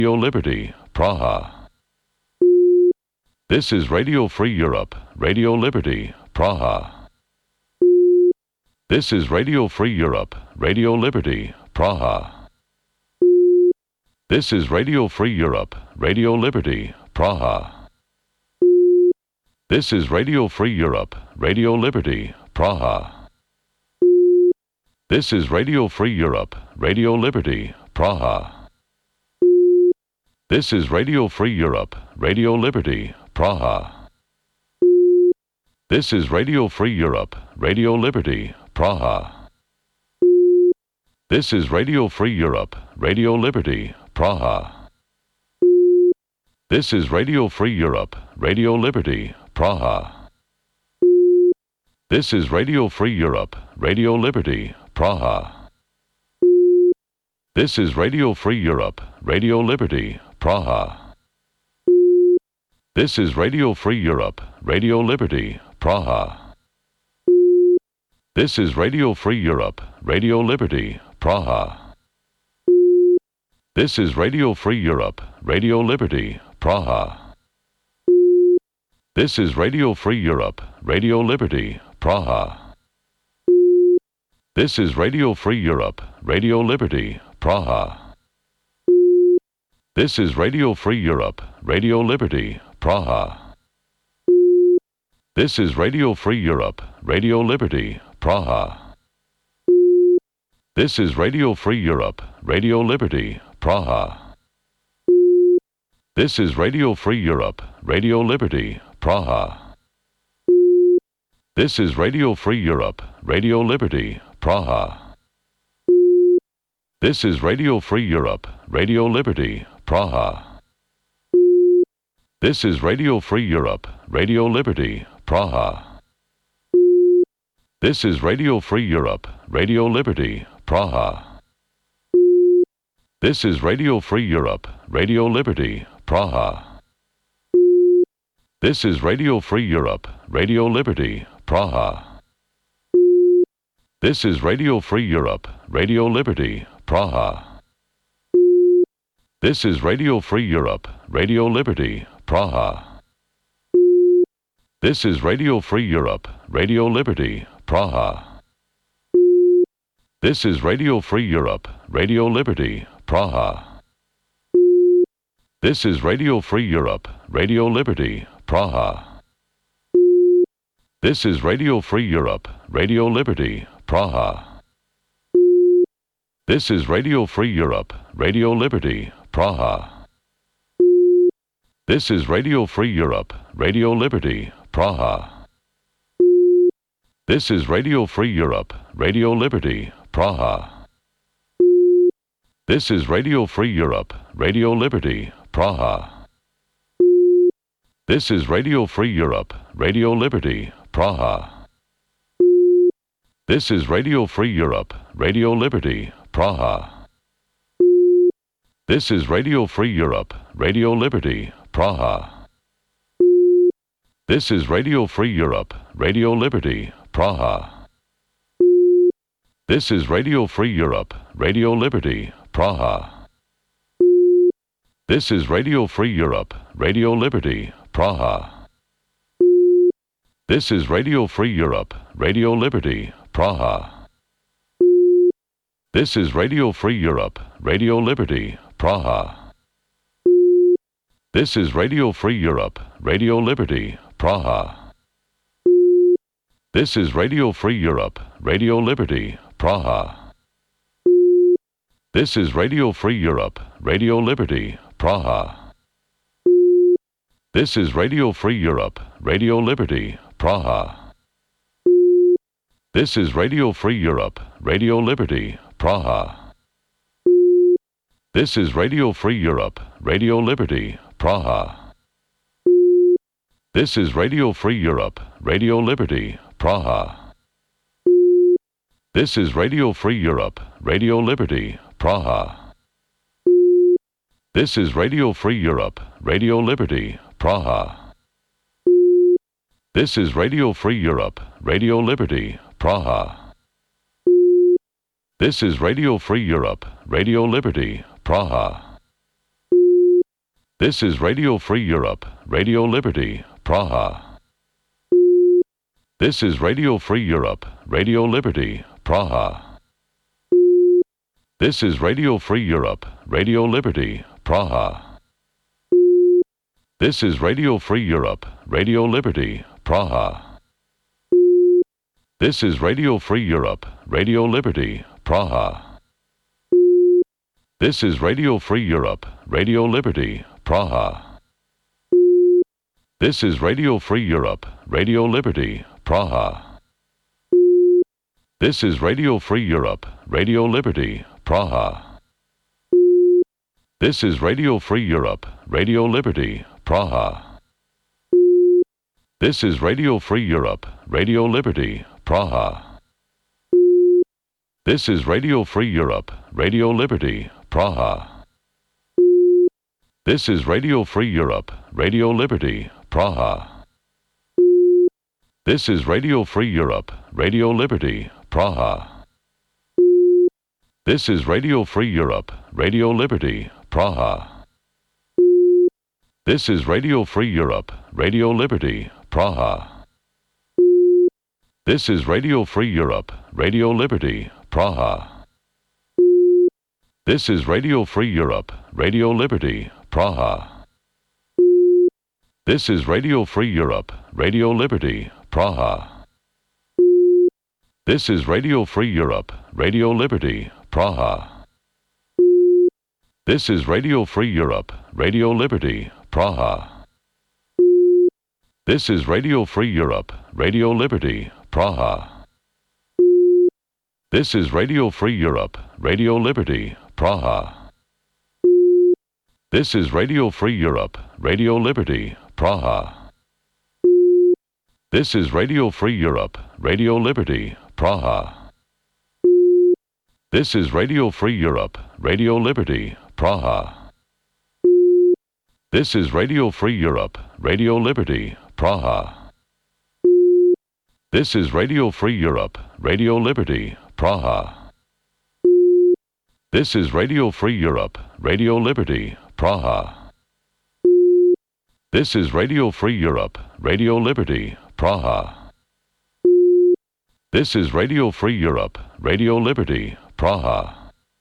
Radio Liberty, Praha. This is Radio Free Europe, Radio Liberty, Praha. This is Radio Free Europe, Radio Liberty, Praha. This is Radio Free Europe, Radio Liberty, Praha. This is Radio Free Europe, Radio Liberty, Praha. This is Radio Free Europe, Radio Liberty, Praha. This is Radio Free Europe, Radio Liberty, Praha. This is Radio Free Europe, Radio Liberty, Praha. This is Radio Free Europe, Radio Liberty, Praha. This is Radio Free Europe, Radio Liberty, Praha. This is Radio Free Europe, Radio Liberty, Praha. This is Radio Free Europe, Radio Liberty, Praha. This is Radio Free Europe, Radio Liberty, Praha. This is Radio Free Europe, Radio Liberty, Praha. This is Radio Free Europe, Radio Liberty, Praha. This is Radio Free Europe, Radio Liberty, Praha. This is Radio Free Europe, Radio Liberty, Praha. This is Radio Free Europe, Radio Liberty, Praha. This is Radio Free Europe, Radio Liberty, Praha. This is Radio Free Europe, Radio Liberty, Praha. This is Radio Free Europe, Radio Liberty, Praha. This is Radio Free Europe, Radio Liberty, Praha. This is Radio Free Europe, Radio Liberty, Praha. This is Radio Free Europe, Radio Liberty, Praha. This is Radio Free Europe, Radio Liberty, Praha. This is Radio Free Europe, Radio Liberty, Praha. This is Radio Free Europe, Radio Liberty, Praha. This is Radio Free Europe, Radio Liberty, Praha. This is Radio Free Europe, Radio Liberty, Praha. This is Radio Free Europe, Radio Liberty, Praha. This is Radio Free Europe, Radio Liberty, Praha. This is Radio Free Europe, Radio Liberty, Praha. This is Radio Free Europe, Radio Liberty, Praha. This is Radio Free Europe, Radio Liberty, Praha. This is Radio Free Europe, Radio Liberty, Praha. This is Radio Free Europe, Radio Liberty, Praha. This is Radio Free Europe, Radio Liberty, Praha. This is Radio Free Europe, Radio Liberty, Praha. This is Radio Free Europe, Radio Liberty, Praha. This is Radio Free Europe, Radio Liberty, Praha. This is Radio Free Europe, Radio Liberty, Praha. This is Radio Free Europe, Radio Liberty, Praha. This is Radio Free Europe, Radio Liberty, Praha. This is Radio Free Europe, Radio Liberty, Praha. This is Radio Free Europe, Radio Liberty, Praha. This is Radio Free Europe, Radio Liberty, Praha. This is Radio Free Europe, Radio Liberty, Praha. This is Radio Free Europe, Radio Liberty, Praha. This is Radio Free Europe, Radio Liberty, Praha. This is Radio Free Europe, Radio Liberty, Praha. This is Radio Free Europe, Radio Liberty, Praha. This is Radio Free Europe, Radio Liberty, Praha. This is Radio Free Europe, Radio Liberty, Praha. This is Radio Free Europe, Radio Liberty, Praha. This is Radio Free Europe, Radio Liberty, Praha. This is Radio Free Europe, Radio Liberty, Praha. This is Radio Free Europe, Radio Liberty, Praha. This is Radio Free Europe, Radio Liberty, Praha. This is Radio Free Europe, Radio Liberty, Praha. This is Radio Free Europe, Radio Liberty, Praha. This is Radio Free Europe, Radio Liberty, Praha. This is Radio Free Europe, Radio Liberty, Praha. This is Radio Free Europe, Radio Liberty, Praha. This is Radio Free Europe, Radio Liberty, Praha. This is Radio Free Europe, Radio Liberty, Praha. This is Radio Free Europe, Radio Liberty, Praha. This is Radio Free Europe, Radio Liberty, Praha. This is Radio Free Europe, Radio Liberty, Praha. This is Radio Free Europe, Radio Liberty, Praha. This is Radio Free Europe, Radio Liberty, Praha. This is Radio Free Europe, Radio Liberty, Praha. This is Radio Free Europe, Radio Liberty, Praha. This is Radio Free Europe, Radio Liberty, Praha. This is Radio Free Europe, Radio Liberty, Praha. This is Radio Free Europe, Radio Liberty, Praha. This is Radio Free Europe, Radio Liberty, Praha. This is Radio Free Europe, Radio Liberty, Praha. This is Radio Free Europe, Radio Liberty, Praha. This is Radio Free Europe, Radio Liberty, Praha. This is Radio Free Europe, Radio Liberty, Praha. This is Radio Free Europe, Radio Liberty, Praha. This is Radio Free Europe, Radio Liberty, Praha. This is Radio Free Europe, Radio Liberty, Praha. This is Radio Free Europe, Radio Liberty, Praha. This is Radio Free Europe, Radio Liberty, Praha. This is Radio Free Europe, Radio Liberty, Praha.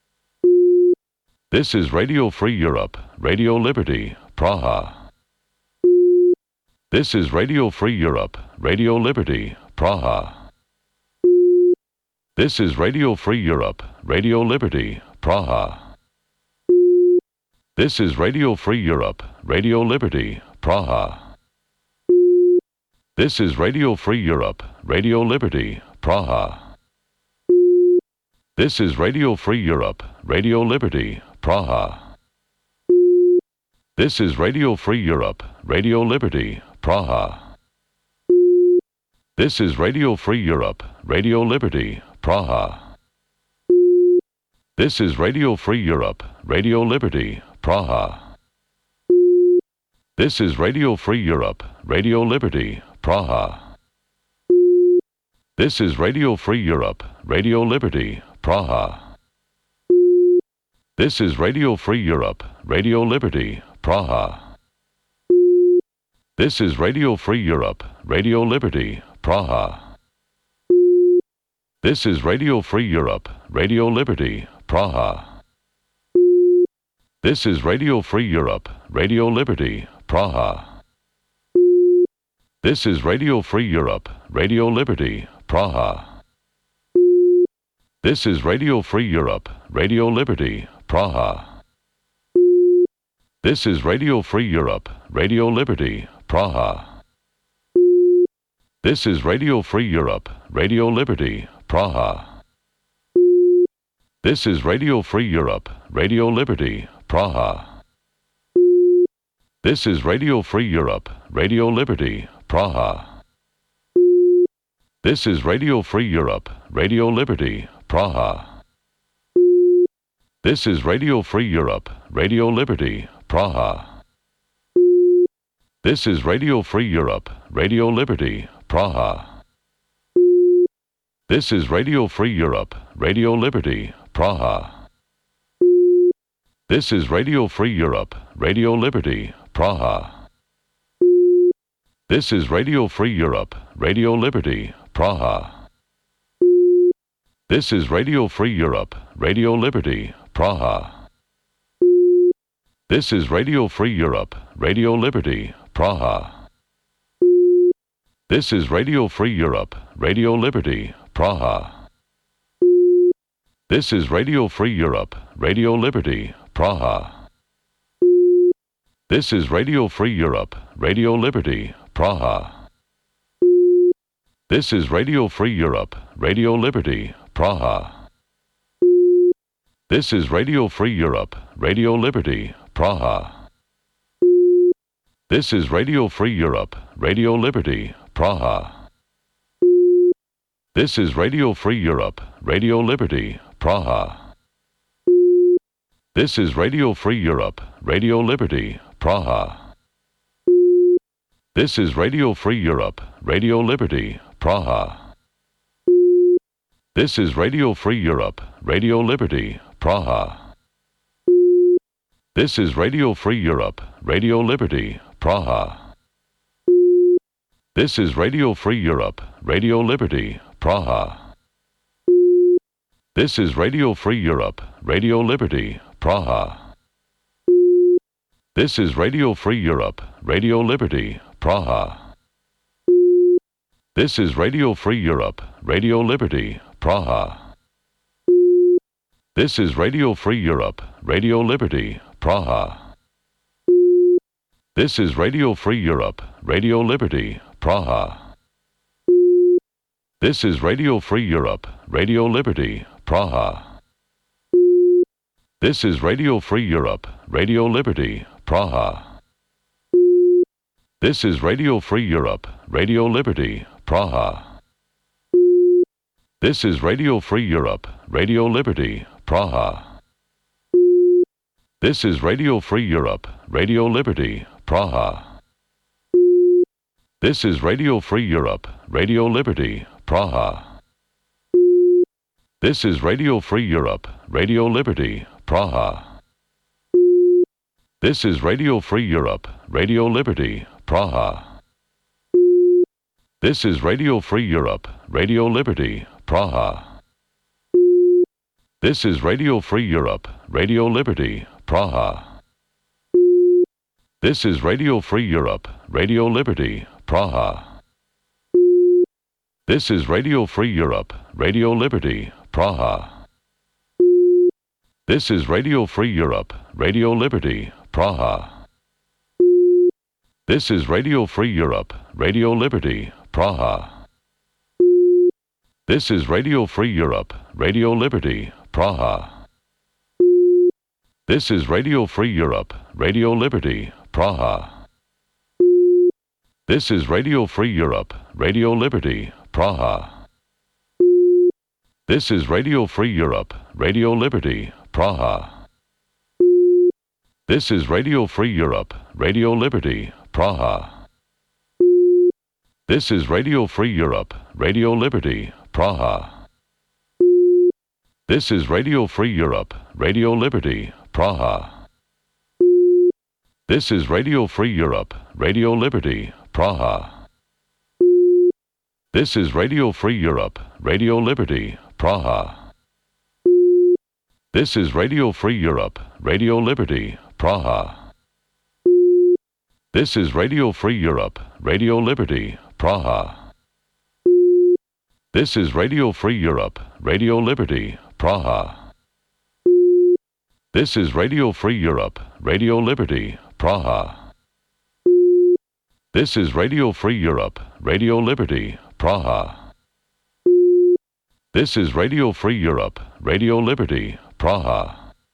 This is Radio Free Europe, Radio Liberty, Praha. This is Radio Free Europe, Radio Liberty, Praha. This is Radio Free Europe, Radio Liberty, Praha. This is Radio Free Europe, Radio Liberty, Praha. This is Radio Free Europe, Radio Liberty, Praha. This is Radio Free Europe, Radio Liberty, Praha. This is Radio Free Europe, Radio Liberty, Praha. This is Radio Free Europe, Radio Liberty, Praha. This is Radio Free Europe, Radio Liberty, Praha. This is Radio Free Europe, Radio Liberty, Praha. This is Radio Free Europe, Radio Liberty, Praha. This is Radio Free Europe, Radio Liberty, Praha. This is Radio Free Europe, Radio Liberty, Praha. This is Radio Free Europe, Radio Liberty, Praha. This is Radio Free Europe, Radio Liberty, Praha. This is Radio Free Europe, Radio Liberty, Praha. This is Radio Free Europe, Radio Liberty, Praha. This is Radio Free Europe, Radio Liberty, Praha. This is Radio Free Europe, Radio Liberty, Praha. This is Radio Free Europe, Radio Liberty, Praha. This is Radio Free Europe, Radio Liberty, Praha. This is Radio Free Europe, Radio Liberty, Praha. This is Radio Free Europe, Radio Liberty, Praha. This is Radio Free Europe, Radio Liberty, Praha. This is Radio Free Europe, Radio Liberty, Praha. This is Radio Free Europe, Radio Liberty, Praha. This is Radio Free Europe, Radio Liberty, Praha. This is Radio Free Europe, Radio Liberty, Praha. This is Radio Free Europe, Radio Liberty, Praha. This is Radio Free Europe, Radio Liberty, Praha. This is Radio Free Europe, Radio Liberty, Praha. This is Radio Free Europe, Radio Liberty, Praha. This is Radio Free Europe, Radio Liberty, Praha. This is Radio Free Europe, Radio Liberty, Praha. This is Radio Free Europe, Radio Liberty, Praha. This is Radio Free Europe, Radio Liberty, Praha. This is Radio Free Europe, Radio Liberty, Praha. This is Radio Free Europe, Radio Liberty, Praha. This is Radio Free Europe, Radio Liberty, Praha. This is Radio Free Europe, Radio Liberty, Praha. This is Radio Free Europe, Radio Liberty, Praha. This is Radio Free Europe, Radio Liberty, Praha. This is Radio Free Europe, Radio Liberty, Praha. This is Radio Free Europe, Radio Liberty, Praha. This is Radio Free Europe, Radio Liberty, Praha. This is Radio Free Europe, Radio Liberty, Praha. This is Radio Free Europe, Radio Liberty, Praha. This is Radio Free Europe, Radio Liberty, Praha. This is Radio Free Europe, Radio Liberty, Praha. This is Radio Free Europe, Radio Liberty, Praha. This is Radio Free Europe, Radio Liberty, Praha. This is Radio Free Europe, Radio Liberty, Praha. This is Radio Free Europe, Radio Liberty, Praha. This is Radio Free Europe, Radio Liberty, Praha. This is Radio Free Europe, Radio Liberty, Praha. This is Radio Free Europe, Radio Liberty, Praha. This is Radio Free Europe, Radio Liberty, Praha. This is Radio Free Europe, Radio Liberty, Praha. This is Radio Free Europe, Radio Liberty, Praha. This is Radio Free Europe, Radio Liberty, Praha. This is Radio Free Europe, Radio Liberty, Praha. This is Radio Free Europe, Radio Liberty, Praha. This is Radio Free Europe, Radio Liberty, Praha. This is Radio Free Europe, Radio Liberty, Praha. This is Radio Free Europe, Radio Liberty, Praha. This is Radio Free Europe, Radio Liberty, Praha. This is Radio Free Europe, Radio Liberty, Praha. This is Radio Free Europe, Radio Liberty, Praha. This is Radio Free Europe, Radio Liberty, Praha. This is Radio Free Europe, Radio Liberty, Praha. This is Radio Free Europe, Radio Liberty, Praha. This is Radio Free Europe, Radio Liberty, Praha. This is Radio Free Europe, Radio Liberty, Praha. This is Radio Free Europe, Radio Liberty, Praha. This is Radio Free Europe, Radio Liberty, Praha.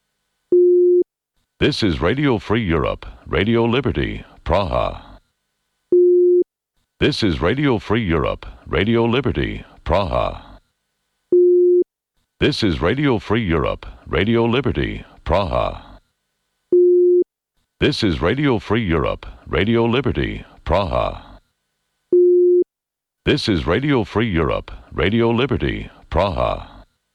This is Radio Free Europe, Radio Liberty, Praha. This is Radio Free Europe, Radio Liberty, Praha. This is Radio Free Europe, Radio Liberty, Praha. This is Radio Free Europe, Radio Liberty, Praha. This is Radio Free Europe, Radio Liberty, Praha.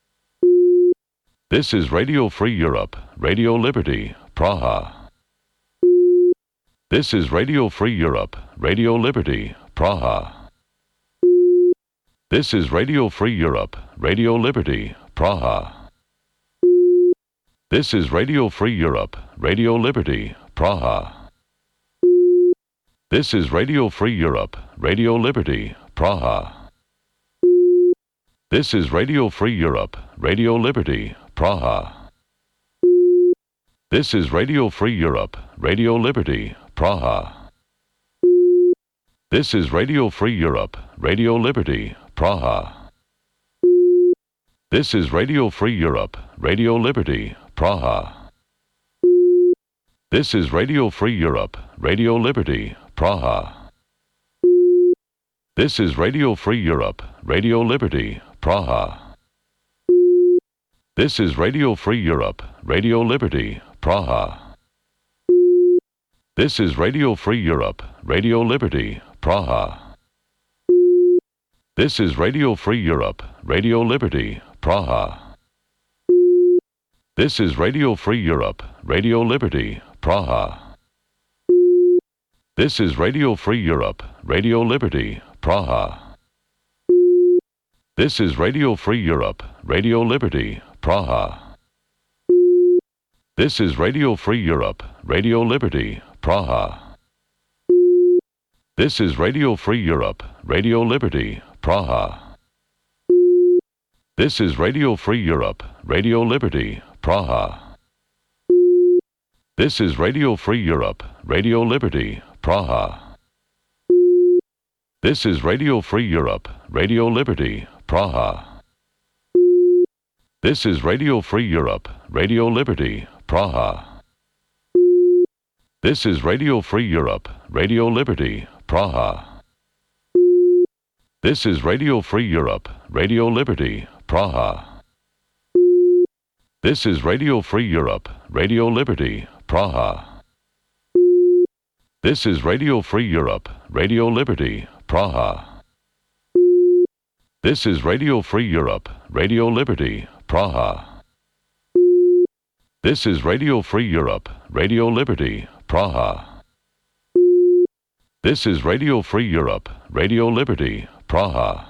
This is Radio Free Europe, Radio Liberty, Praha. This is Radio Free Europe, Radio Liberty, Praha. This is Radio Free Europe, Radio Liberty, Praha. This is Radio Free Europe, Radio Liberty, Praha. This is Radio Free Europe, Radio Liberty, Praha. This is Radio Free Europe, Radio Liberty, Praha. This is Radio Free Europe, Radio Liberty, Praha. This is Radio Free Europe, Radio Liberty, Praha. This is Radio Free Europe, Radio Liberty, Praha. This is Radio Free Europe, Radio Liberty, Praha. This is Radio Free Europe, Radio Liberty, Praha. This is Radio Free Europe, Radio Liberty, Praha. This is Radio Free Europe, Radio Liberty, Praha. This is Radio Free Europe, Radio Liberty, Praha. This is Radio Free Europe, Radio Liberty, Praha. This is Radio Free Europe, Radio Liberty, Praha. This is Radio Free Europe, Radio Liberty, Praha. This is Radio Free Europe, Radio Liberty, Praha. This is Radio Free Europe, Radio Liberty, Praha. This is Radio Free Europe, Radio Liberty, Praha. This is Radio Free Europe, Radio Liberty, Praha. This is Radio Free Europe, Radio Liberty, Praha. This is Radio Free Europe, Radio Liberty, Praha. This is Radio Free Europe, Radio Liberty, Praha. This is Radio Free Europe, Radio Liberty, Praha. This is Radio Free Europe, Radio Liberty, Praha. This is Radio Free Europe, Radio Liberty, Praha. This is Radio Free Europe, Radio Liberty, Praha. This is Radio Free Europe, Radio Liberty, Praha. This is Radio Free Europe, Radio Liberty, Praha.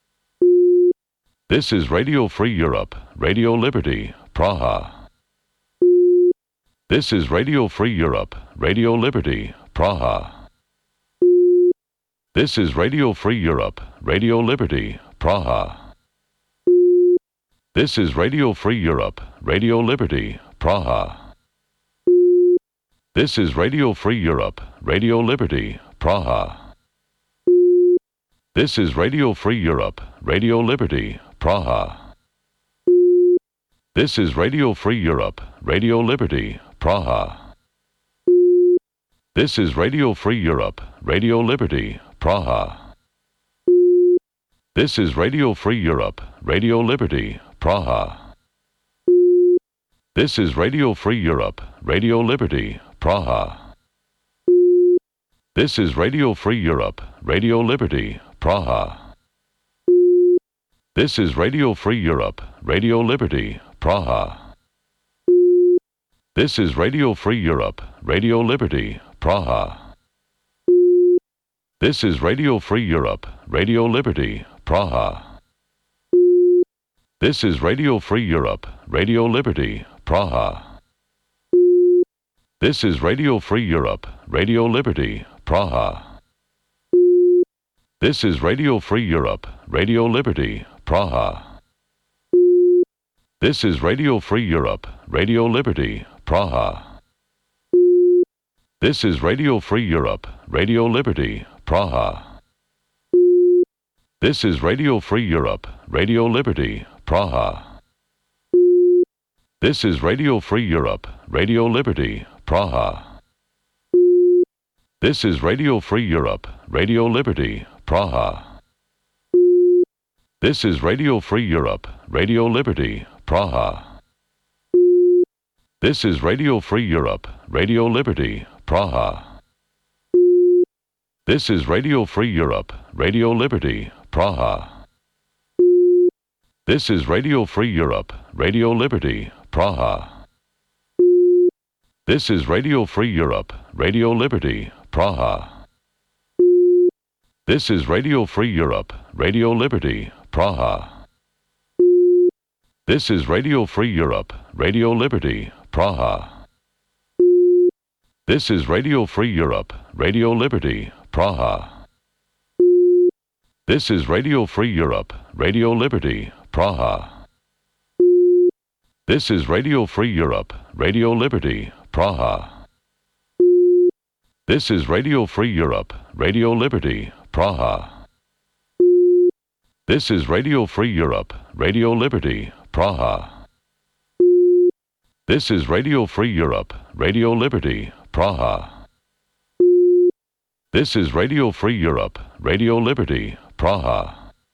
This is Radio Free Europe, Radio Liberty, Praha. This is Radio Free Europe, Radio Liberty, Praha. This is Radio Free Europe, Radio Liberty, Praha. This is Radio Free Europe, Radio Liberty, Praha. This is Radio Free Europe, Radio Liberty, Praha. This is Radio Free Europe, Radio Liberty, Praha. This is Radio Free Europe, Radio Liberty, Praha. This is Radio Free Europe, Radio Liberty, Praha. This is Radio Free Europe, Radio Liberty, Praha. This is Radio Free Europe, Radio Liberty, Praha. This is Radio Free Europe, Radio Liberty, Praha. This is Radio Free Europe, Radio Liberty, Praha. This is Radio Free Europe, Radio Liberty, Praha. This is Radio Free Europe, Radio Liberty, Praha. This is Radio Free Europe, Radio Liberty, Praha. This is Radio Free Europe, Radio Liberty, Praha. This is Radio Free Europe, Radio Liberty, Praha. This is Radio Free Europe, Radio Liberty, Praha. This is Radio Free Europe, Radio Liberty, Praha. This is Radio Free Europe, Radio Liberty, Praha. This is Radio Free Europe, Radio Liberty, Praha. This is Radio Free Europe, Radio Liberty, Praha. This is Radio Free Europe, Radio Liberty, Praha. This is Radio Free Europe, Radio Liberty, Praha. This is Radio Free Europe, Radio Liberty, Praha. This is Radio Free Europe, Radio Liberty, Praha. This is Radio Free Europe, Radio Liberty, Praha. This is Radio Free Europe, Radio Liberty, Praha. This is Radio Free Europe, Radio Liberty, Praha. This is Radio Free Europe, Radio Liberty, Praha. This is Radio Free Europe, Radio Liberty, Praha. This is Radio Free Europe, Radio Liberty, Praha. This is Radio Free Europe, Radio Liberty, Praha. This is Radio Free Europe, Radio Liberty, Praha. This is Radio Free Europe, Radio Liberty, Praha. This is Radio Free Europe, Radio Liberty, Praha.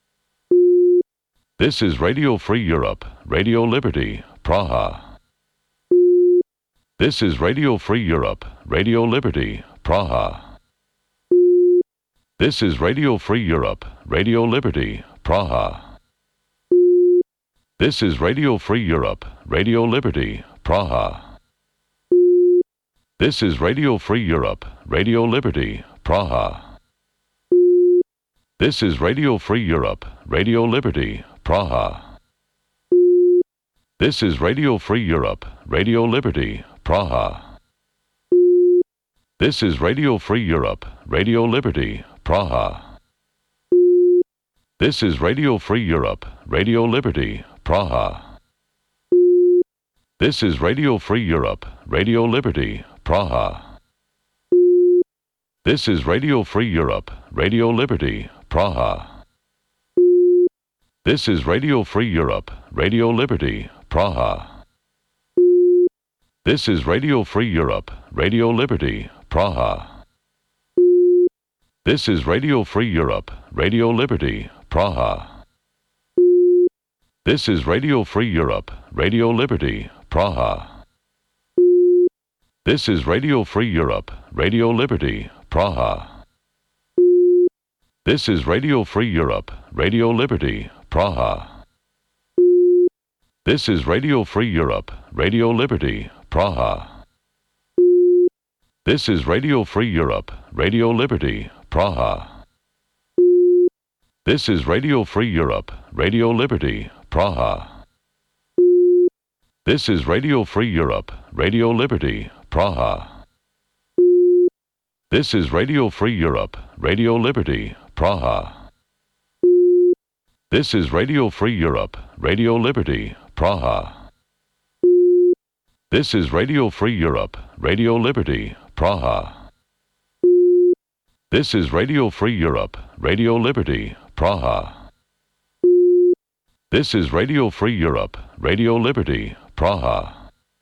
This is Radio Free Europe, Radio Liberty, Praha. This is Radio Free Europe, Radio Liberty, Praha. This is Radio Free Europe, Radio Liberty, Praha. This is Radio Free Europe, Radio Liberty, Praha. This is Radio Free Europe, Radio Liberty, Praha. This is Radio Free Europe, Radio Liberty, Praha. This is Radio Free Europe, Radio Liberty, Praha. This is Radio Free Europe, Radio Liberty, Praha. This is Radio Free Europe, Radio Liberty, Praha. This is Radio Free Europe, Radio Liberty, Praha. This is Radio Free Europe, Radio Liberty, Praha. This is Radio Free Europe, Radio Liberty, Praha. This is Radio Free Europe, Radio Liberty, Praha. This is Radio Free Europe, Radio Liberty, Praha. This is Radio Free Europe, Radio Liberty, Praha. This is Radio Free Europe, Radio Liberty, Praha. This is Radio Free Europe, Radio Liberty, Praha. This is Radio Free Europe, Radio Liberty, Praha. This is Radio Free Europe, Radio Liberty, Praha. This is Radio Free Europe, Radio Liberty, Praha. This is Radio Free Europe, Radio Liberty, Praha. This is Radio Free Europe, Radio Liberty, Praha. This is Radio Free Europe, Radio Liberty, Praha. This is Radio Free Europe, Radio Liberty, Praha. This is Radio Free Europe, Radio Liberty, Praha. This is Radio Free Europe, Radio Liberty, Praha.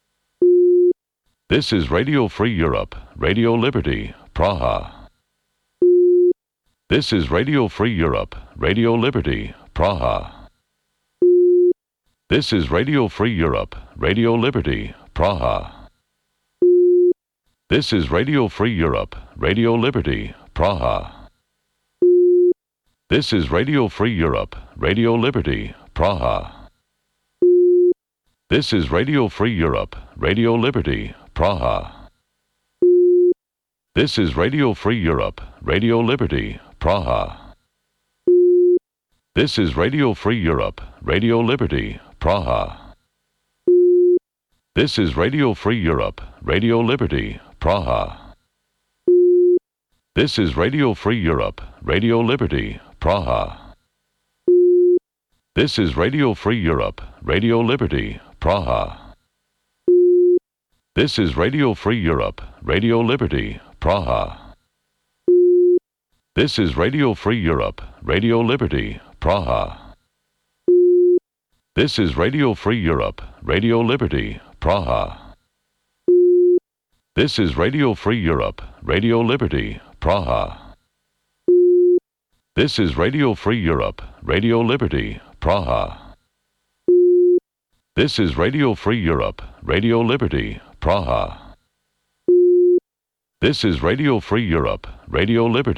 This is Radio Free Europe, Radio Liberty, Praha. This is Radio Free Europe, Radio Liberty, Praha. This is Radio Free Europe, Radio Liberty, Praha. This is Radio Free Europe, Radio Liberty, Praha. This is Radio Free Europe, Radio Liberty, Praha. This is Radio Free Europe, Radio Liberty, Praha. This is Radio Free Europe, Radio Liberty, Praha. This is Radio Free Europe, Radio Liberty, Praha. This is Radio Free Europe, Radio Liberty, Praha. This is Radio Free Europe, Radio Liberty, Praha. This is Radio Free Europe, Radio Liberty, Praha. This is Radio Free Europe, Radio Liberty, Praha. This is Radio Free Europe, Radio Liberty, Praha. This is Radio Free Europe, Radio Liberty, Praha. This is Radio Free Europe, Radio Liberty, Praha. This is Radio Free Europe, Radio Liberty, Praha. This is Radio Free Europe, Radio Liberty, Praha. This is Radio Free Europe, Radio Liberty.